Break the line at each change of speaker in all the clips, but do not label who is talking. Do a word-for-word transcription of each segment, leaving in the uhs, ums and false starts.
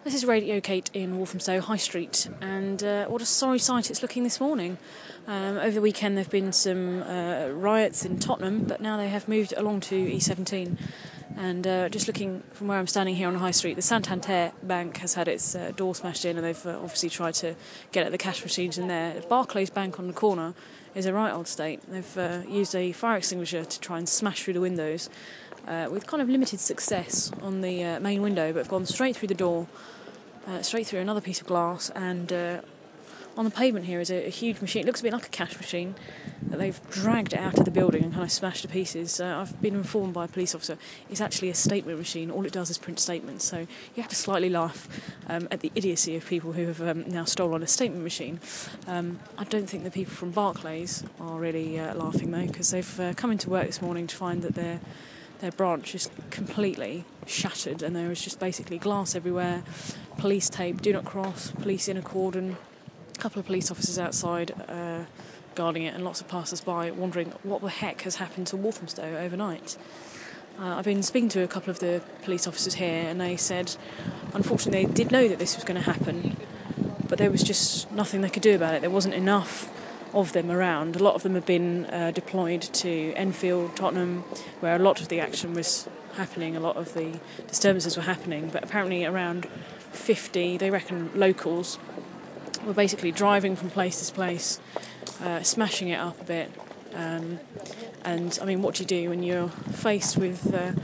This is Radio Kate in Walthamstow High Street, and uh, what a sorry sight it's looking this morning. Um, over the weekend there have been some uh, riots in Tottenham, but now they have moved along to E seventeen. And uh, just looking from where I'm standing here on the High Street, the Santander Bank has had its uh, door smashed in, and they've uh, obviously tried to get at the cash machines in there. Barclays Bank on the corner is a right old state. They've uh, used a fire extinguisher to try and smash through the windows, uh, with kind of limited success on the uh, main window, but have gone straight through the door, uh, straight through another piece of glass, and uh, on the pavement here is a, a huge machine. It looks a bit like a cash machine that they've dragged out of the building and kind of smashed to pieces. Uh, I've been informed by a police officer it's actually a statement machine. All it does is print statements, so you have to slightly laugh um, at the idiocy of people who have um, now stolen a statement machine. Um, I don't think the people from Barclays are really uh, laughing though, because they've uh, come into work this morning to find that their their branch is completely shattered, and there is just basically glass everywhere, police tape, do not cross, police in a cordon, a couple of police officers outside uh, guarding it, and lots of passers-by wondering what the heck has happened to Walthamstow overnight. Uh, I've been speaking to a couple of the police officers here, and they said unfortunately they did know that this was going to happen, but there was just nothing they could do about it. There wasn't enough of them around. A lot of them have been uh, deployed to Enfield, Tottenham, where a lot of the action was happening, a lot of the disturbances were happening, but apparently around fifty, they reckon, locals were basically driving from place to place, uh, smashing it up a bit. Um, and, I mean, what do you do when you're faced with uh,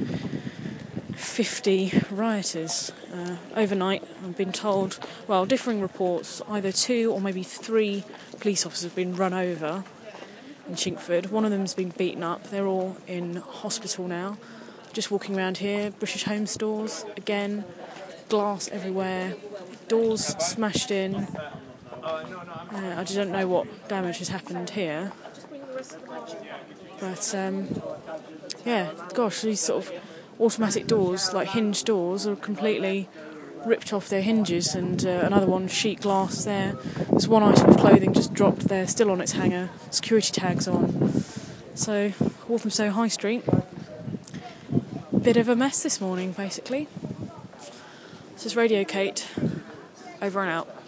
fifty rioters? Uh, overnight, I've been told, well, differing reports, either two or maybe three police officers have been run over in Chinkford. One of them's been beaten up. They're all in hospital now. Just walking around here, British Home Stores, again, glass everywhere, doors smashed in. Uh, I just don't know what damage has happened here. But, um, yeah, gosh, these sort of automatic doors, like hinge doors, are completely ripped off their hinges, and uh, another one, sheet glass there. There's one item of clothing just dropped there, still on its hanger, security tags on. So, Walthamstow High Street, bit of a mess this morning, basically. This is Radio Kate, over and out.